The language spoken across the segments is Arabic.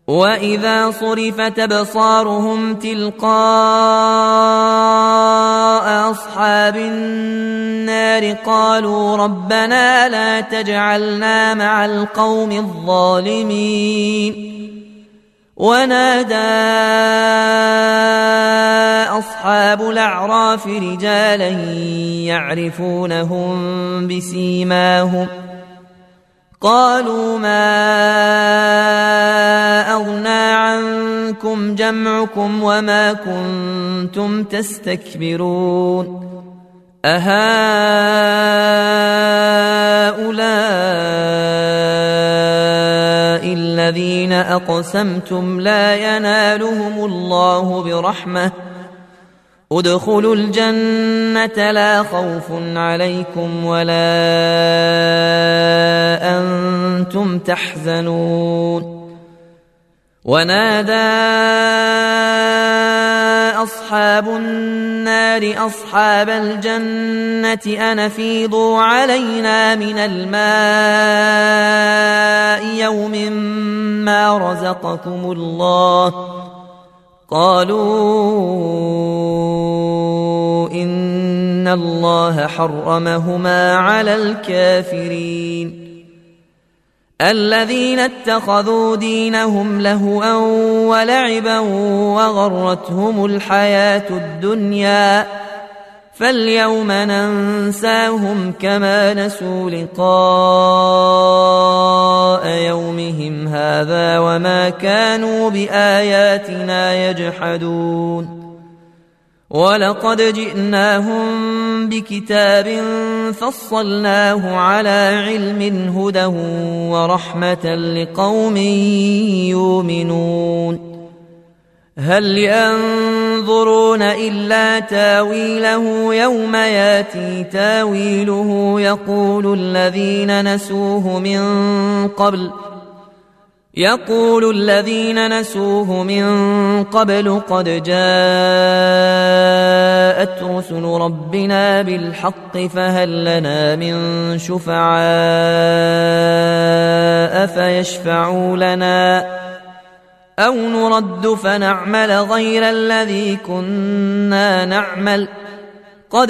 وإذا صرفت أبصارهم تلقاء أصحاب النار قالوا ربنا لا تجعلنا مع القوم الظالمين. ونادى أصحاب الأعراف رجالا يعرفونهم بسيماهم قالوا ما أغنى عنكم جمعكم وما كنتم تستكبرون أهؤلاء الذين أقسمتم لا ينالهم الله برحمة ادخلوا الجنة لا خوف عليكم ولا أنتم تحزنون. ونادى أصحاب النار أصحاب الجنة أن أفيضوا علينا من الماء يوم ما رزقكم الله قالوا إن الله حرمهما على الكافرين الذين اتخذوا دينهم لهوا ولعبا وغرتهم الحياة الدنيا فاليوم ننساهم كما نسوا لقاء يومهم هذا وما كانوا بآياتنا يجحدون. ولقد جئناهم بكتاب فصلناه على علم هدى ورحمة لقوم يؤمنون. هل ينظرون إلا تاويله يوم ياتي تاويله يقول الذين نسوه من قبل قد جاءت رسل ربنا بالحق فهل لنا من شفعاء فيشفعوا لنا أو نرد فنعمل غير الذي كنا نعمل قد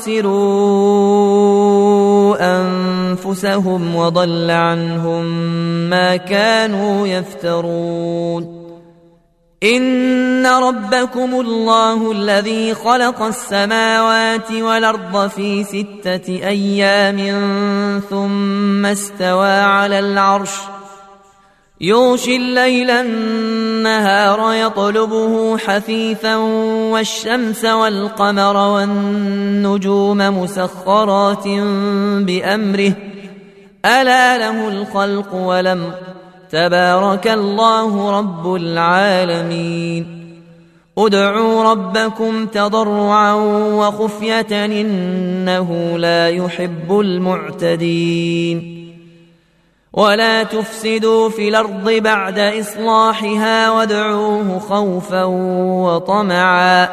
خسروا أنفسهم وضل عنهم ما كانوا يفترون. إن ربكم الله الذي خلق السماوات والأرض في 6 أيام ثم استوى على العرش يغشي الليل النهار يطلبه حثيثا والشمس والقمر والنجوم مسخرات بأمره ألا له الخلق والأمر تبارك الله رب العالمين. ادعوا ربكم تضرعا وخفية إنه لا يحب المعتدين. ولا تفسدوا في الأرض بعد إصلاحها وادعوه خوفا وطمعا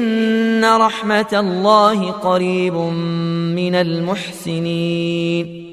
إن رحمة الله قريب من المحسنين.